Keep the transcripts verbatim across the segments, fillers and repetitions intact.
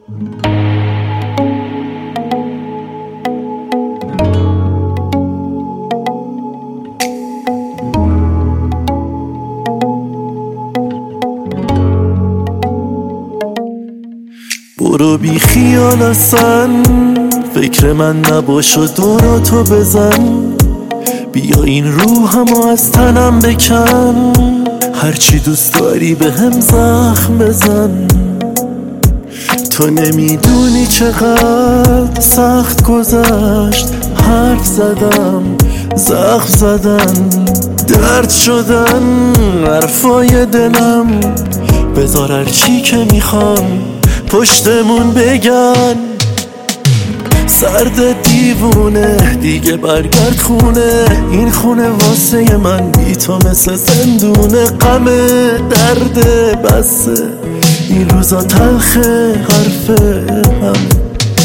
برو بی خیال اصلا فکر من نباش و دوراتو بزن، بیا این روحمو از تنم بکن، هرچی دوست داری به هم زخم بزن. تو نمیدونی چقدر سخت گذشت، حرف زدم زخم زدن درد شدن حرفای دلم، بذار هرچی که میخوان پشتمون بگن. سرد دیوونه دیگه برگرد خونه، این خونه واسه من بی تو مثل زندونه. غم درد بسه این روزا تلخه حرف همه.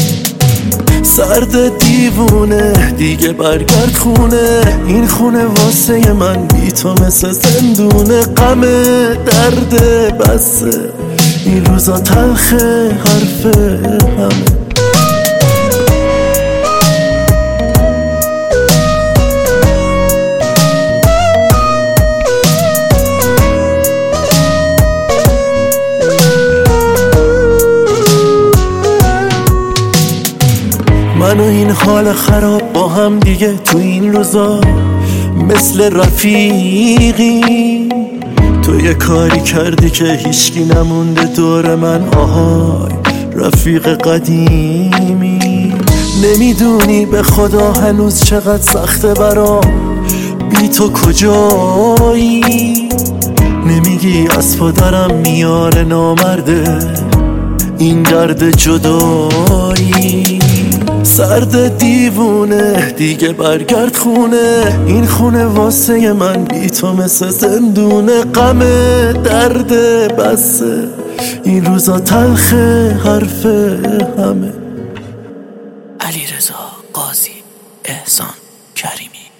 سرد دیوونه دیگه برگرد خونه، این خونه واسه من بی تو مثل زندونه. غم درد بسه این روزا تلخه حرف همه. من و این حال خراب با هم دیگه تو این روزا مثل رفیقی. تو یه کاری کردی که هیچکی نمونده دور من، آهای رفیق قدیمی. نمیدونی به خدا هنوز چقدر سخته برام بی تو کجایی. نمیگی از پدرم میاره نامرده این درد جدایی. سرد دیوونه دیگه برگرد خونه، این خونه واسه من بی تو مثل زندونه. غم درد بسه این روزا تلخه حرف همه. علیرضا قاضی، احسان کریمی.